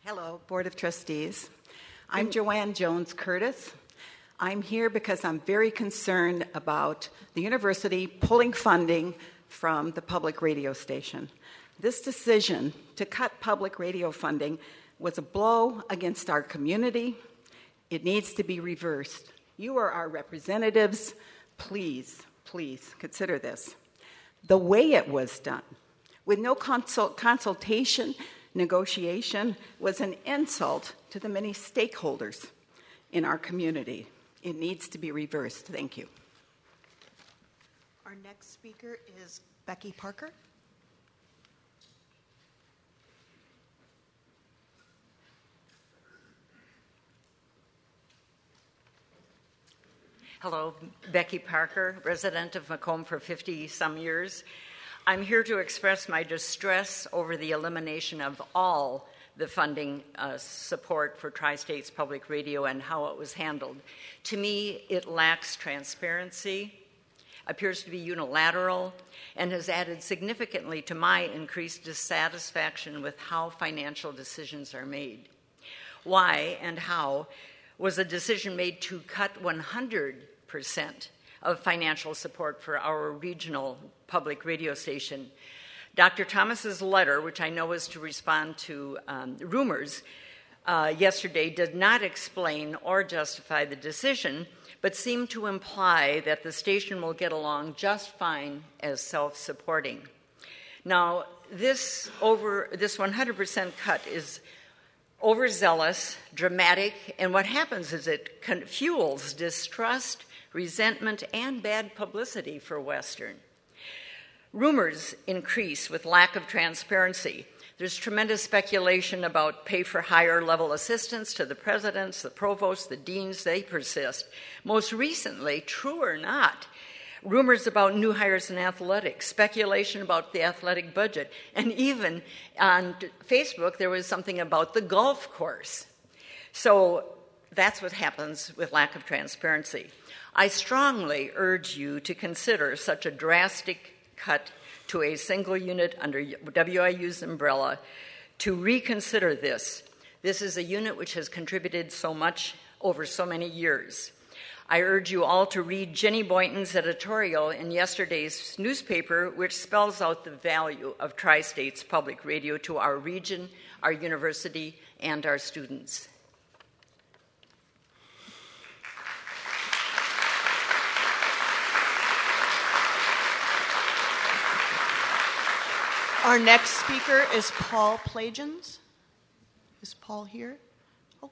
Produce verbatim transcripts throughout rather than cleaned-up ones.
Hello, Board of Trustees. I'm Joanne Jones Curtis. I'm here because I'm very concerned about the university pulling funding from the public radio station. This decision to cut public radio funding was a blow against our community. It needs to be reversed. You are our representatives. Please, please consider this. The way it was done, with no consult- consultation, negotiation, was an insult to the many stakeholders in our community. It needs to be reversed. Thank you. Our next speaker is Becky Parker. Hello, Becky Parker, resident of Macomb for fifty-some years. I'm here to express my distress over the elimination of all the funding uh, support for Tri-States Public Radio and how it was handled. To me, it lacks transparency, appears to be unilateral, and has added significantly to my increased dissatisfaction with how financial decisions are made. Why and how was a decision made to cut one hundred percent of financial support for our regional public radio station? Doctor Thomas's letter, which I know was to respond to um, rumors uh, yesterday, did not explain or justify the decision, but seemed to imply that the station will get along just fine as self-supporting. Now, this over this one hundred percent cut is overzealous, dramatic, and what happens is it con- fuels distrust, resentment, and bad publicity for Western. Rumors increase with lack of transparency. There's tremendous speculation about pay-for-hire level assistants to the presidents, the provosts, the deans. They persist. Most recently, true or not, rumors about new hires in athletics, speculation about the athletic budget, and even on Facebook there was something about the golf course. So that's what happens with lack of transparency. I strongly urge you to consider such a drastic cut to a single unit under W I U's umbrella, to reconsider this. This is a unit which has contributed so much over so many years. I urge you all to read Jenny Boynton's editorial in yesterday's newspaper, which spells out the value of Tri-States Public Radio to our region, our university, and our students. Our next speaker is Paul Plagins. Is Paul here? Oh.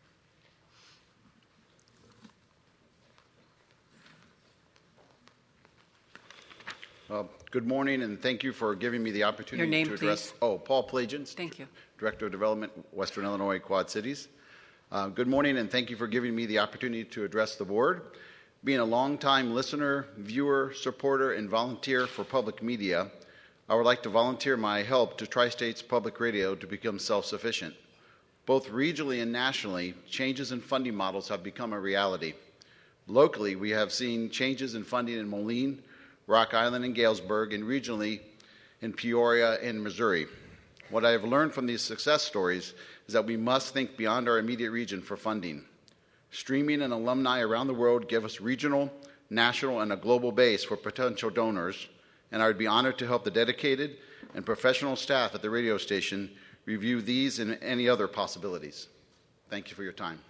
Uh, good morning, and thank you for giving me the opportunity Your name, to address. Please. Oh, Paul Plagins. Thank you. Director of Development, Western Illinois Quad Cities. Uh, good morning, and thank you for giving me the opportunity to address the board. Being a longtime listener, viewer, supporter, and volunteer for public media, I would like to volunteer my help to Tri-States Public Radio to become self-sufficient. Both regionally and nationally, changes in funding models have become a reality. Locally, we have seen changes in funding in Moline, Rock Island, and Galesburg, and regionally in Peoria and Missouri. What I have learned from these success stories is that we must think beyond our immediate region for funding. Streaming and alumni around the world give us regional, national, and a global base for potential donors, and I would be honored to help the dedicated and professional staff at the radio station review these and any other possibilities. Thank you for your time.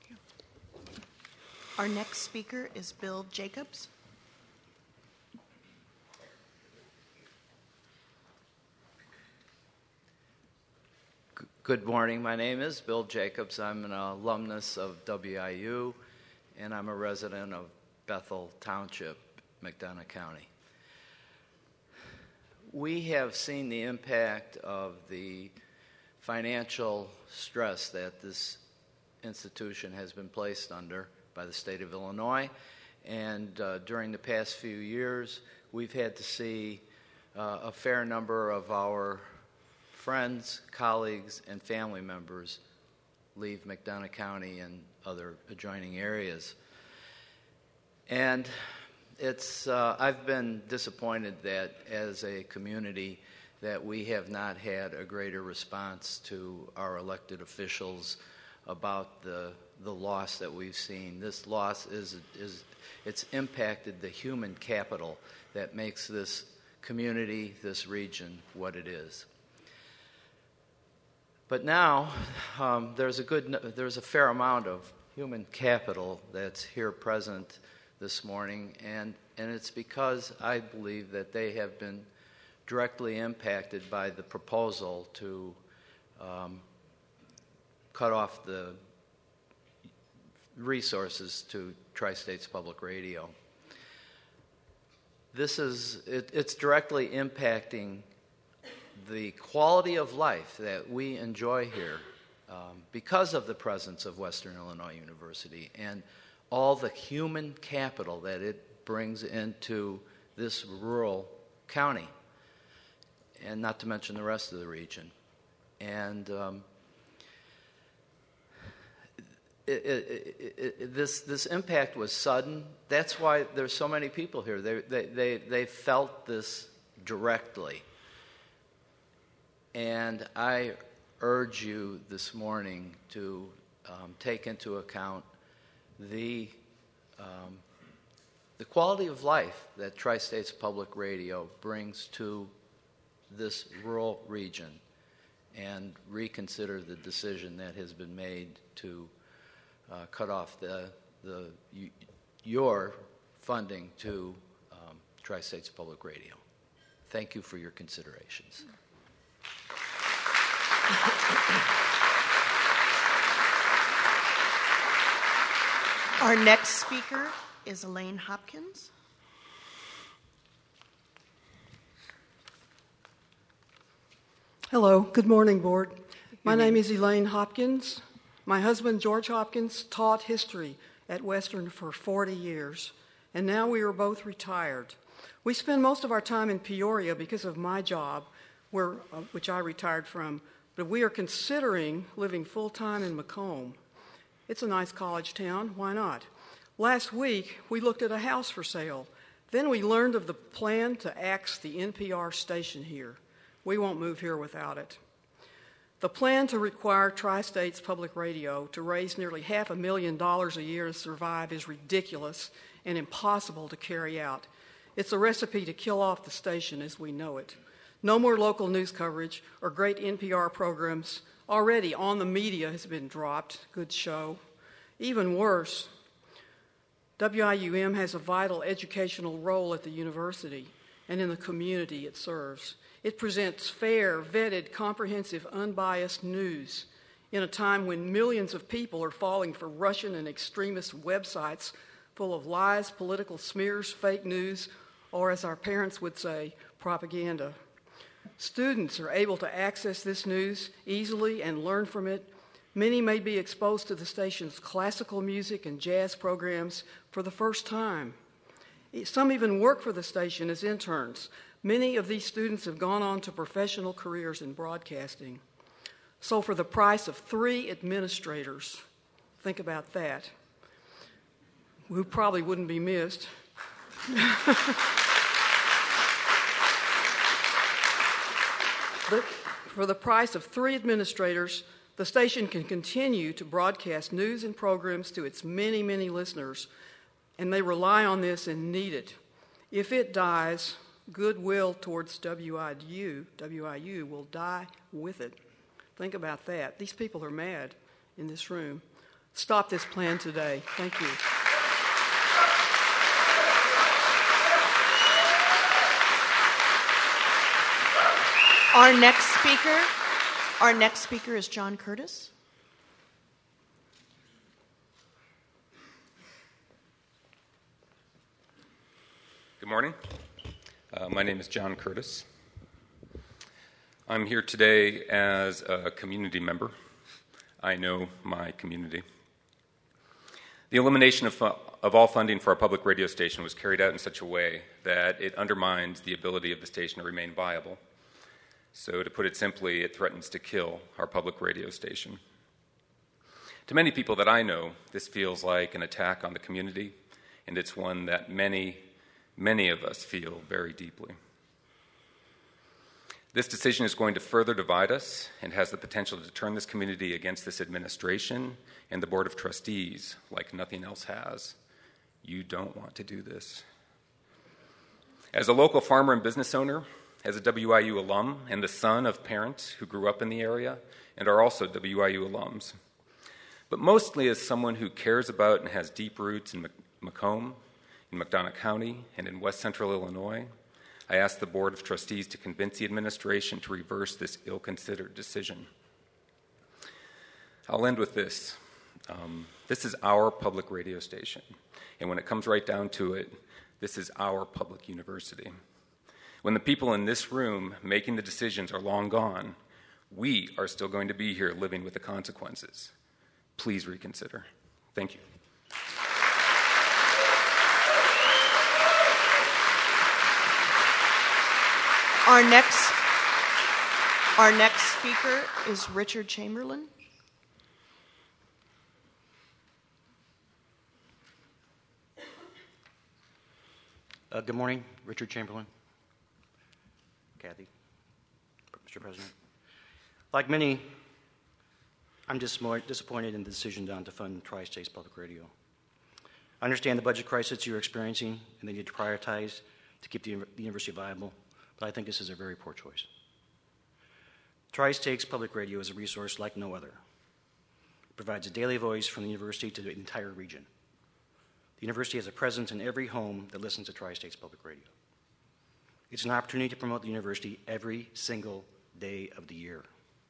Our next speaker is Bill Jacobs. Good morning. My name is Bill Jacobs. I'm an alumnus of W I U, and I'm a resident of Bethel Township, McDonough County. We have seen the impact of the financial stress that this institution has been placed under by the state of Illinois, and uh, during the past few years, we've had to see uh, a fair number of our friends, colleagues, and family members leave McDonough County and other adjoining areas. And it's uh, I've been disappointed that as a community that we have not had a greater response to our elected officials about the the loss that we've seen. This loss is is it's impacted the human capital that makes this community, this region, what it is. But now um, there's a good there's a fair amount of human capital that's here present this morning, and and it's because I believe that they have been directly impacted by the proposal to um, cut off the resources to Tri-States Public Radio. This is it, it's directly impacting the quality of life that we enjoy here um, because of the presence of Western Illinois University and all the human capital that it brings into this rural county, and not to mention the rest of the region. And um, it, it, it, it, this this impact was sudden. That's why there's so many people here. They they they, they felt this directly. And I urge you this morning to um, take into account the um, the quality of life that Tri-States Public Radio brings to this rural region, and reconsider the decision that has been made to uh, cut off the the your funding to um, Tri-States Public Radio. Thank you for your considerations. Our next speaker is Elaine Hopkins. Hello, good morning, Board. My name is Elaine Hopkins. My husband, George Hopkins, taught history at Western for forty years, and now we are both retired. We spend most of our time in Peoria because of my job, where, uh, which I retired from, but we are considering living full-time in Macomb. It's a nice college town, why not? Last week, we looked at a house for sale. Then we learned of the plan to axe the N P R station here. We won't move here without it. The plan to require Tri-States Public Radio to raise nearly half a million dollars a year to survive is ridiculous and impossible to carry out. It's a recipe to kill off the station as we know it. No more local news coverage or great N P R programs. Already On the Media has been dropped. Good show. Even worse, W I U M has a vital educational role at the university and in the community it serves. It presents fair, vetted, comprehensive, unbiased news in a time when millions of people are falling for Russian and extremist websites full of lies, political smears, fake news, or as our parents would say, propaganda. Students are able to access this news easily and learn from it. Many may be exposed to the station's classical music and jazz programs for the first time. Some even work for the station as interns. Many of these students have gone on to professional careers in broadcasting. So for the price of three administrators, think about that, who probably wouldn't be missed. But for the price of three administrators, the station can continue to broadcast news and programs to its many, many listeners, and they rely on this and need it. If it dies, goodwill towards W I U, W I U will die with it. Think about that. These people are mad in this room. Stop this plan today. Thank you. Our next speaker, our next speaker is John Curtis. Good morning. Uh, my name is John Curtis. I'm here today as a community member. I know my community. The elimination of, fu- of all funding for our public radio station was carried out in such a way that it undermines the ability of the station to remain viable. So to put it simply, it threatens to kill our public radio station. To many people that I know, this feels like an attack on the community, and it's one that many, many of us feel very deeply. This decision is going to further divide us and has the potential to turn this community against this administration and the Board of Trustees like nothing else has. You don't want to do this. As a local farmer and business owner, as a W I U alum, and the son of parents who grew up in the area and are also W I U alums, but mostly as someone who cares about and has deep roots in Macomb, in McDonough County, and in West Central Illinois, I ask the Board of Trustees to convince the administration to reverse this ill-considered decision. I'll end with this. Um, this is our public radio station, and when it comes right down to it, this is our public university. When the people in this room making the decisions are long gone, we are still going to be here living with the consequences. Please reconsider. Thank you. Our next, our next speaker is Richard Chamberlain. Uh, good morning, Richard Chamberlain, Kathy, Mister President. Like many, I'm disappointed in the decision done to fund Tri-States Public Radio. I understand the budget crisis you're experiencing and they need to prioritize to keep the, the university viable, but I think this is a very poor choice. Tri-States Public Radio is a resource like no other. It provides a daily voice from the university to the entire region. The university has a presence in every home that listens to Tri-States Public Radio. It's an opportunity to promote the university every single day of the year.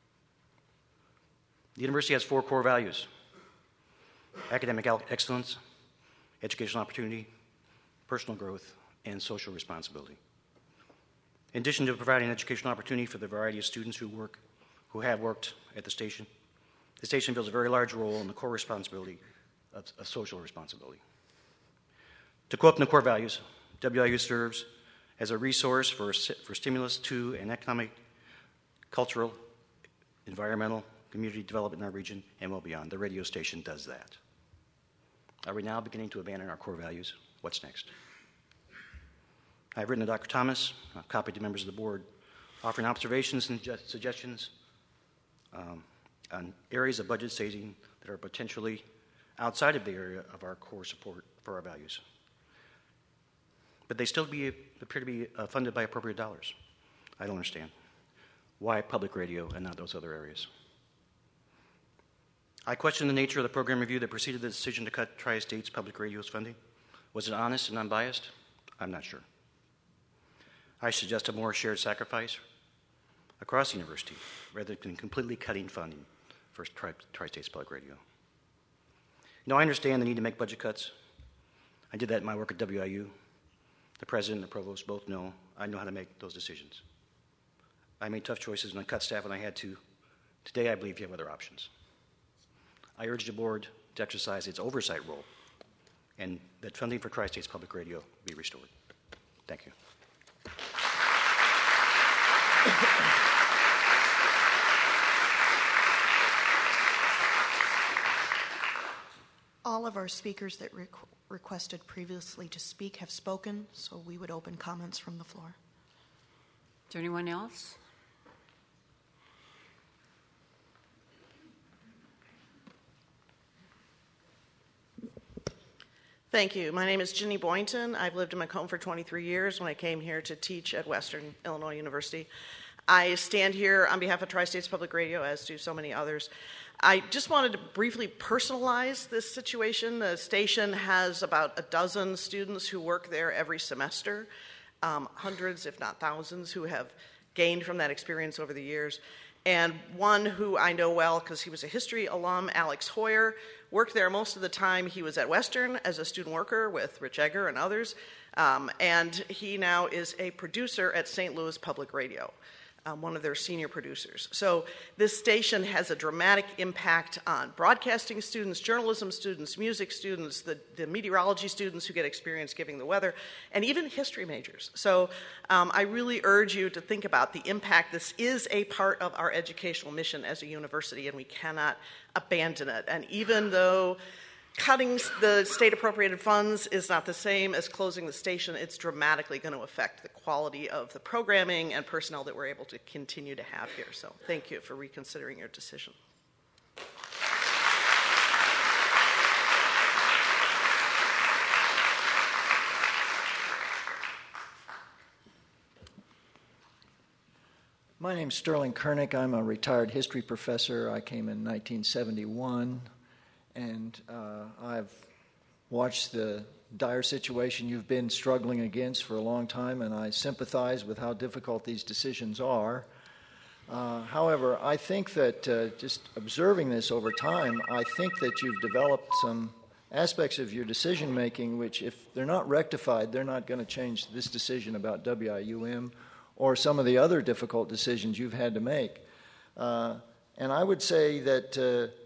The university has four core values: academic excellence, educational opportunity, personal growth, and social responsibility. In addition to providing educational opportunity for the variety of students who work, who have worked at the station, the station fills a very large role in the core responsibility of, of social responsibility. To quote from the core values, W I U serves as a resource for, for stimulus to an economic, cultural, environmental, community development in our region, and well beyond. The radio station does that. Are we now beginning to abandon our core values? What's next? I've written to Doctor Thomas, I've copied to members of the board, offering observations and suggestions um, on areas of budget saving that are potentially outside of the area of our core support for our values. But they still be, appear to be uh, funded by appropriate dollars. I don't understand. Why public radio and not those other areas? I question the nature of the program review that preceded the decision to cut Tri-States Public Radio's funding. Was it honest and unbiased? I'm not sure. I suggest a more shared sacrifice across the university rather than completely cutting funding for Tri- Tri-States Public Radio. Now, I understand the need to make budget cuts. I did that in my work at W I U. The president and the provost both know I know how to make those decisions. I made tough choices and I cut staff when I had to. Today, I believe you have other options. I urge the board to exercise its oversight role and that funding for Tri-States Public Radio be restored. Thank you. All of our speakers that requ- requested previously to speak have spoken, so we would open comments from the floor. Is there anyone else? Thank you. My name is Ginny Boynton. I've lived in Macomb for twenty-three years when I came here to teach at Western Illinois University. I stand here on behalf of Tri-States Public Radio, as do so many others. I just wanted to briefly personalize this situation. The station has about a dozen students who work there every semester, um, hundreds, if not thousands, who have gained from that experience over the years. And one who I know well because he was a history alum, Alex Hoyer, worked there most of the time. He was at Western as a student worker with Rich Egger and others, um, and he now is a producer at Saint Louis Public Radio, um, one of their senior producers. So this station has a dramatic impact on broadcasting students, journalism students, music students, the, the meteorology students who get experience giving the weather, and even history majors. So um, I really urge you to think about the impact. This is a part of our educational mission as a university, and we cannot abandon it. And even though cutting the state appropriated funds is not the same as closing the station. It's dramatically going to affect the quality of the programming and personnel that we're able to continue to have here. So thank you for reconsidering your decision. My name's Sterling Kernick. I'm a retired history professor. I came in nineteen seventy-one, and uh, I've watched the dire situation you've been struggling against for a long time, and I sympathize with how difficult these decisions are. Uh, however, I think that uh, just observing this over time, I think that you've developed some aspects of your decision-making which, if they're not rectified, they're not going to change this decision about W I U M or some of the other difficult decisions you've had to make. Uh, and I would say that uh,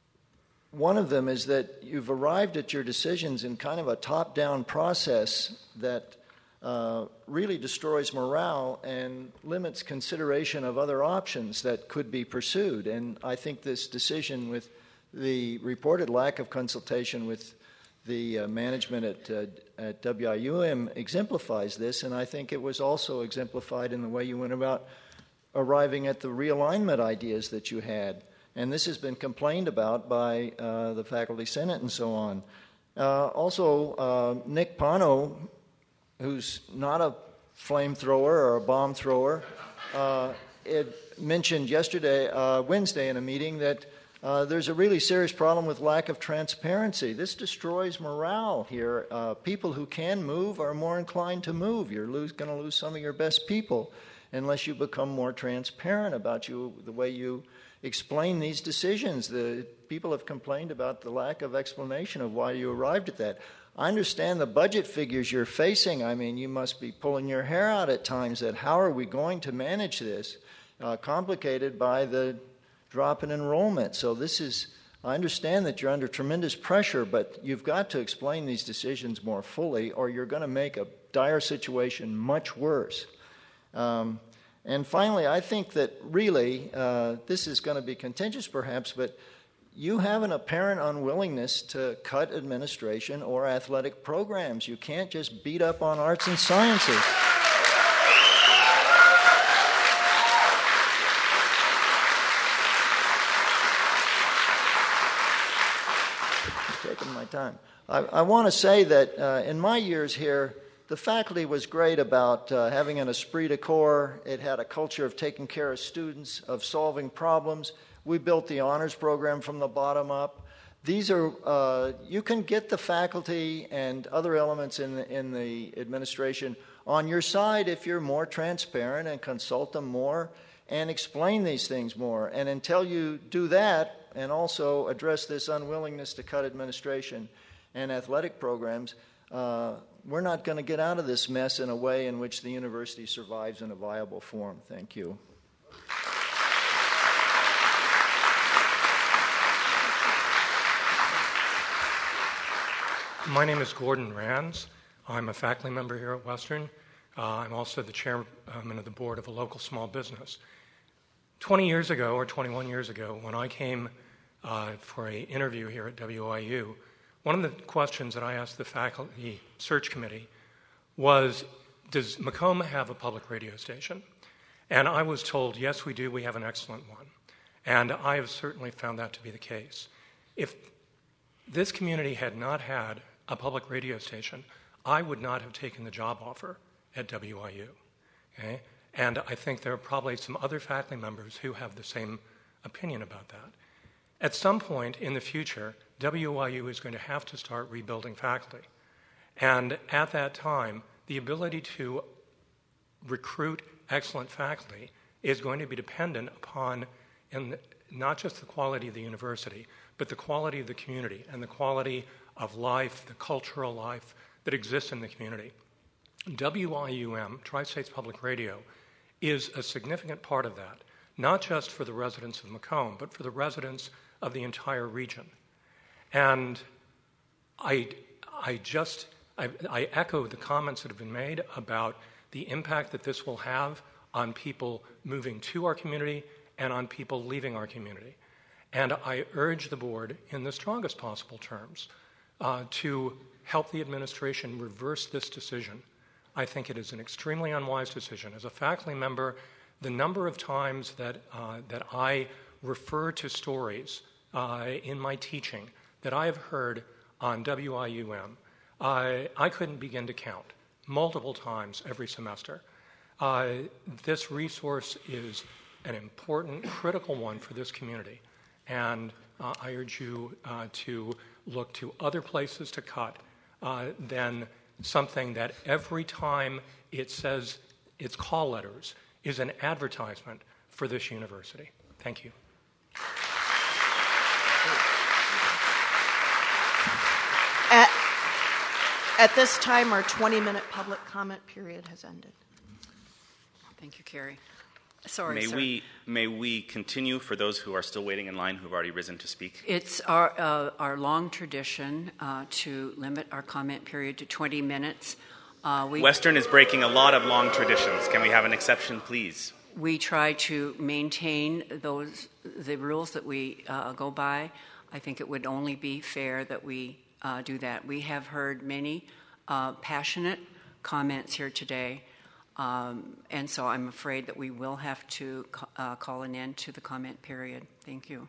one of them is that you've arrived at your decisions in kind of a top-down process that uh, really destroys morale and limits consideration of other options that could be pursued. And I think this decision, with the reported lack of consultation with the uh, management at, uh, at W I U M, exemplifies this, and I think it was also exemplified in the way you went about arriving at the realignment ideas that you had. And this has been complained about by uh, the Faculty Senate and so on. Uh, also, uh, Nick Pano, who's not a flamethrower or a bomb thrower, uh, it mentioned yesterday, uh, Wednesday in a meeting, that Uh, there's a really serious problem with lack of transparency. This destroys morale here. Uh, people who can move are more inclined to move. You're going to lose some of your best people unless you become more transparent about you, the way you explain these decisions. The people have complained about the lack of explanation of why you arrived at that. I understand the budget figures you're facing. I mean, you must be pulling your hair out at times that how are we going to manage this, uh, complicated by the drop in enrollment. So this is, I understand that you're under tremendous pressure, but you've got to explain these decisions more fully or you're going to make a dire situation much worse. Um, and finally, I think that really, uh, this is going to be contentious perhaps, but you have an apparent unwillingness to cut administration or athletic programs. You can't just beat up on arts and sciences. My time. I, I want to say that uh, in my years here, the faculty was great about uh, having an esprit de corps. It had a culture of taking care of students, of solving problems. We built the honors program from the bottom up. These are, uh, you can get the faculty and other elements in the, in the administration on your side if you're more transparent and consult them more and explain these things more. And until you do that, and also address this unwillingness to cut administration and athletic programs, uh, we're not going to get out of this mess in a way in which the university survives in a viable form. Thank you. My name is Gordon Rands. I'm a faculty member here at Western. Uh, I'm also the chairman of the board of a local small business. twenty years ago, or twenty-one years ago, when I came uh, for an interview here at W I U, one of the questions that I asked the faculty search committee was, does Macomb have a public radio station? And I was told, yes, we do. We have an excellent one. And I have certainly found that to be the case. If this community had not had a public radio station, I would not have taken the job offer at W I U. Okay? And I think there are probably some other faculty members who have the same opinion about that. At some point in the future, W I U is going to have to start rebuilding faculty. And at that time, the ability to recruit excellent faculty is going to be dependent upon in not just the quality of the university, but the quality of the community and the quality of life, the cultural life that exists in the community. W I U M, Tri-States Public Radio, is a significant part of that, not just for the residents of Macomb, but for the residents of the entire region. And I, I just, I, I echo the comments that have been made about the impact that this will have on people moving to our community and on people leaving our community. And I urge the board, in the strongest possible terms, uh, to help the administration reverse this decision. I think it is an extremely unwise decision. As a faculty member, the number of times that, uh, that I refer to stories uh, in my teaching that I have heard on W I U M, uh, I couldn't begin to count, multiple times every semester. Uh, this resource is an important, critical one for this community. And uh, I urge you uh, to look to other places to cut uh, than something that every time it says its call letters is an advertisement for this university. Thank you. At, at this time, our twenty-minute public comment period has ended. Thank you, Carrie. Sorry, may sir. we may we continue for those who are still waiting in line who have already risen to speak? It's our uh, our long tradition uh, to limit our comment period to twenty minutes. Uh, we, Western is breaking a lot of long traditions. Can we have an exception, please? We try to maintain those the rules that we uh, go by. I think it would only be fair that we uh, do that. We have heard many uh, passionate comments here today. Um, and so I'm afraid that we will have to uh, call an end to the comment period. Thank you.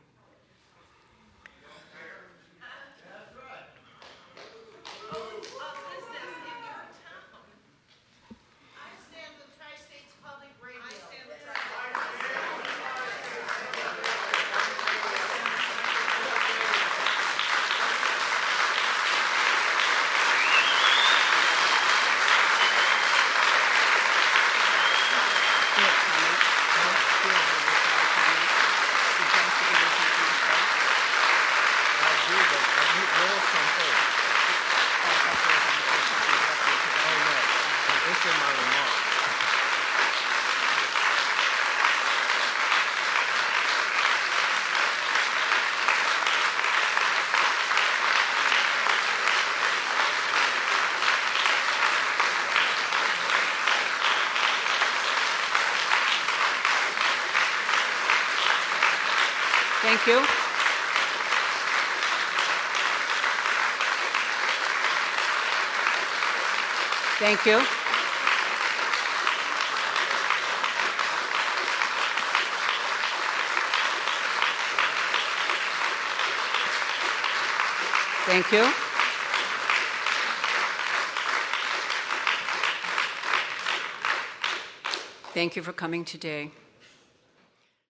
Thank you. Thank you. Thank you. Thank you for coming today.